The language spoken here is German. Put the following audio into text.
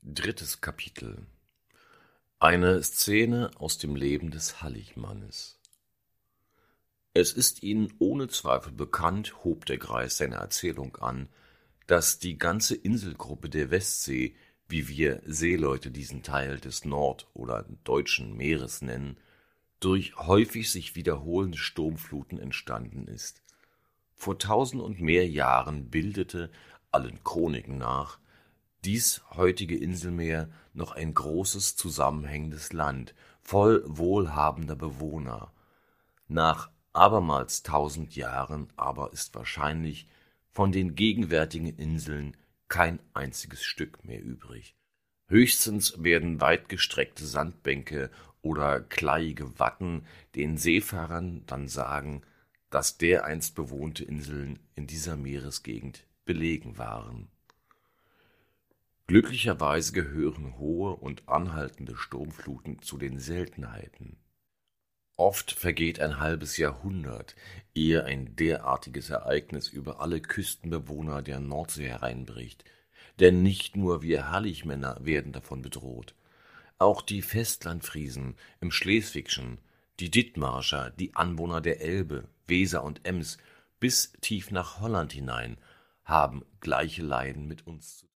Drittes Kapitel. Eine Szene aus dem Leben des Halligmannes. Es ist Ihnen ohne Zweifel bekannt, hob der Greis seine Erzählung an, dass die ganze Inselgruppe der Westsee, wie wir Seeleute diesen Teil des Nord- oder Deutschen Meeres nennen, durch häufig sich wiederholende Sturmfluten entstanden ist. Vor 1000 und mehr Jahren bildete, allen Chroniken nach, dies heutige Inselmeer noch ein großes zusammenhängendes Land, voll wohlhabender Bewohner. Nach abermals 1000 Jahren aber ist wahrscheinlich von den gegenwärtigen Inseln kein einziges Stück mehr übrig. Höchstens werden weitgestreckte Sandbänke oder kleiige Watten den Seefahrern dann sagen, dass dereinst bewohnte Inseln in dieser Meeresgegend belegen waren. Glücklicherweise gehören hohe und anhaltende Sturmfluten zu den Seltenheiten. Oft vergeht ein halbes Jahrhundert, ehe ein derartiges Ereignis über alle Küstenbewohner der Nordsee hereinbricht, denn nicht nur wir Halligmänner werden davon bedroht. Auch die Festlandfriesen im Schleswigschen, die Dithmarscher, die Anwohner der Elbe, Weser und Ems bis tief nach Holland hinein haben gleiche Leiden mit uns zu